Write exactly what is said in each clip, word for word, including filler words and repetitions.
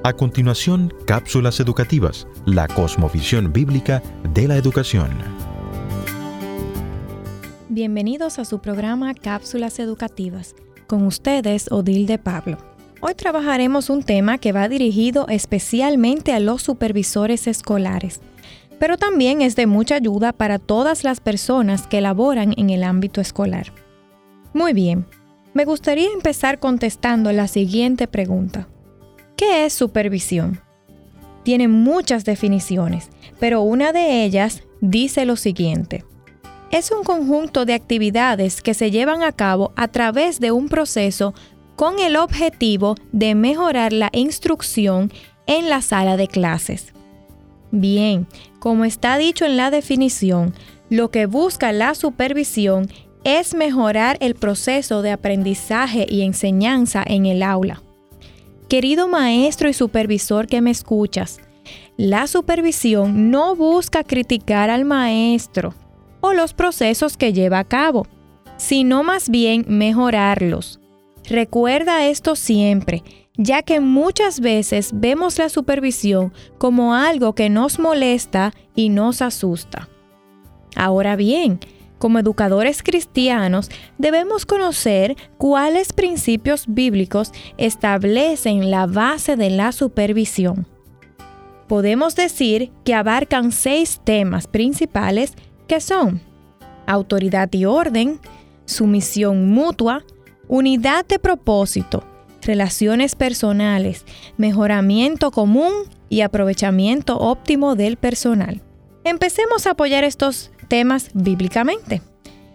A continuación, cápsulas educativas, la cosmovisión bíblica de la educación. Bienvenidos a su programa Cápsulas Educativas. Con ustedes, Odilde Pablo. Hoy trabajaremos un tema que va dirigido especialmente a los supervisores escolares, pero también es de mucha ayuda para todas las personas que laboran en el ámbito escolar. Muy bien, me gustaría empezar contestando la siguiente pregunta. ¿Qué es supervisión? Tiene muchas definiciones, pero una de ellas dice lo siguiente. Es un conjunto de actividades que se llevan a cabo a través de un proceso con el objetivo de mejorar la instrucción en la sala de clases. Bien, como está dicho en la definición, lo que busca la supervisión es mejorar el proceso de aprendizaje y enseñanza en el aula. Querido maestro y supervisor que me escuchas, la supervisión no busca criticar al maestro o los procesos que lleva a cabo, sino más bien mejorarlos. Recuerda esto siempre, ya que muchas veces vemos la supervisión como algo que nos molesta y nos asusta. Ahora bien, como educadores cristianos, debemos conocer cuáles principios bíblicos establecen la base de la supervisión. Podemos decir que abarcan seis temas principales que son autoridad y orden, sumisión mutua, unidad de propósito, relaciones personales, mejoramiento común y aprovechamiento óptimo del personal. Empecemos a apoyar estos temas bíblicamente.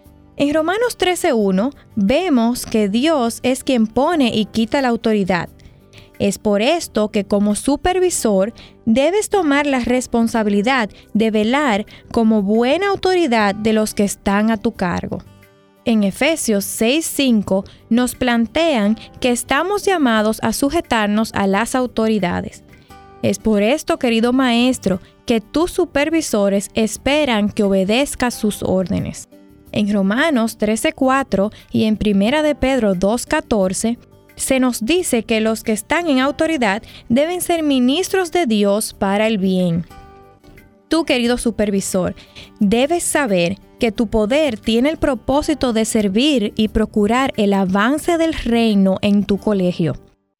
En Romanos trece uno vemos que Dios es quien pone y quita la autoridad. Es por esto que como supervisor debes tomar la responsabilidad de velar como buena autoridad de los que están a tu cargo. En Efesios seis cinco nos plantean que estamos llamados a sujetarnos a las autoridades. Es por esto, querido maestro, que tus supervisores esperan que obedezcas sus órdenes. En Romanos trece cuatro y en Primera de Pedro dos catorce, se nos dice que los que están en autoridad deben ser ministros de Dios para el bien. Tú, querido supervisor, debes saber que tu poder tiene el propósito de servir y procurar el avance del reino en tu colegio.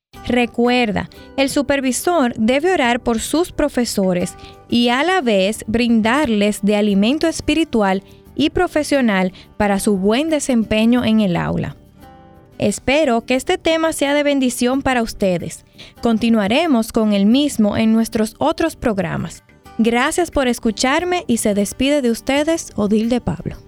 Recuerda, el supervisor debe orar por sus profesores y a la vez brindarles de alimento espiritual y profesional para su buen desempeño en el aula. Espero que este tema sea de bendición para ustedes. Continuaremos con el mismo en nuestros otros programas. Gracias por escucharme y se despide de ustedes Odilde Pablo.